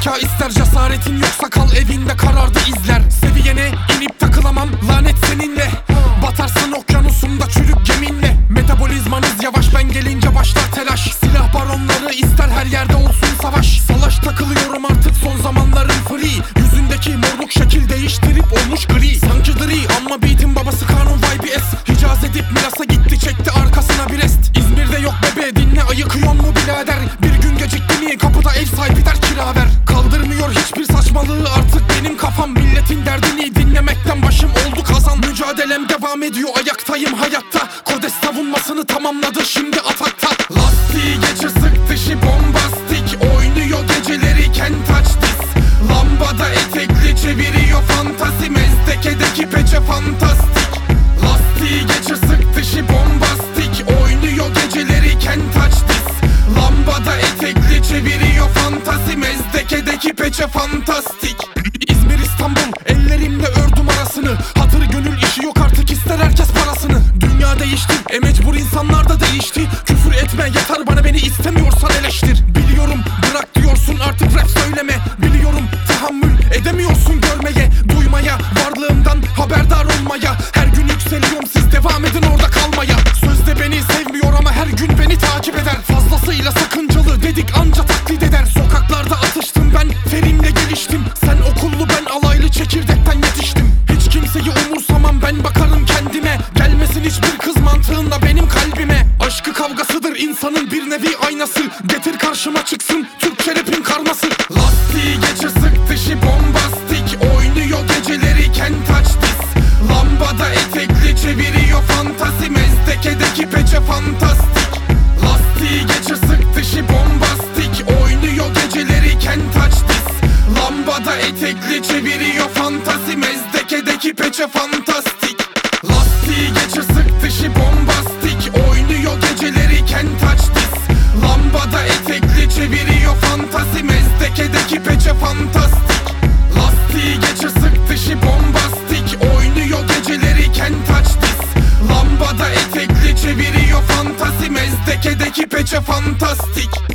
zeka ister, cesaretin yoksa kal evinde, karardı izler. Seviyene inip takılamam, lanet seninle. Batarsın okyanusunda çürük geminle. Metabolizmanız yavaş, ben gelince başlar telaş. Silah baronları ister her yerde olsun savaş. Salaş takılıyorum artık son zamanların free. Yüzündeki morluk şekil değiştirip olmuş gri. Sanki dri ama beat'in babası kanun YBS. Hicaz edip Milas'a gitti, çekti arkasına bir est. İzmir'de yok bebe, dinle ayıkıyor mu birader. Bir gün gecikti mi kapıda ev sahibi der kira ver. Kaldırmıyor hiçbir saçmalığı artık benim kafam. Milletin derdini dinlemekten başım oldu kazan. Mücadelem devam ediyor, ayaktayım hayatta. Kodes savunmasını tamamladı, şimdi atakta. Lastiği geçe sık dışı bombastik. Oynuyor geceleri kentaç diz. Lambada etekli çeviriyor fantasi. Mezdekedeki peçe fantastik. Lastiği geçe sık dışı bombastik. Oynuyor geceleri kentaç diz. Lambada etekli çeviriyor fantasi. Mezdekedeki peçe fantastik. İzmir İstanbul ellerimle ördüm arasını. Hatır gönül işi yok artık, ister herkes parasını. Dünya değişti, mecbur insanlar da değişti. Küfür etme yeter bana, beni istemiyorsan eleştir. Biliyorum bırak diyorsun artık rap söyleme. Biliyorum tahammül edemiyorsun görmeye, duymaya, varlığımdan haberdar olmaya. Her gün yükseliyorum, siz devam edin orada kalmaya. Sözde beni sevmiyor ama her gün beni takip eder. Fazlasıyla sakıncalı dedik anca taklit eder. Sokaklarda atıştım ben, ferimle geliştim. Sen okullu ben alaylı, çekirdekten yetiştim. Hiç kimseyi umursamam, ben bakarım kendime. Gelmesin hiçbir kız mantığında benim kalbime. Aşkı kavgasıdır insanın bir nevi aynası. Getir karşıma çıksın Türkçe rapin karması. Lastiği geçe sık dışı bombastik. Oynuyor geceleri kentaç diz. Lambada etekli çeviriyor fantasi. Mezdekedeki peçe fantastik. Lastiği geçe sık dışı bombastik. Oynuyor geceleri kentaç diz. Lambada etekli çeviriyor fantasi. Mezdekedeki peçe fantastik. Lastiği geçe sık dışı bombastik. Oynuyor geceleri kentaç diz. Lambada etekli çeviriyor fantasi. Mezdekedeki peçe fantastik. Lastiği geçe sık dışı bombastik. Oynuyor geceleri kentaç diz. Lambada etekli çeviriyor fantasi. Mezdekedeki peçe fantastik.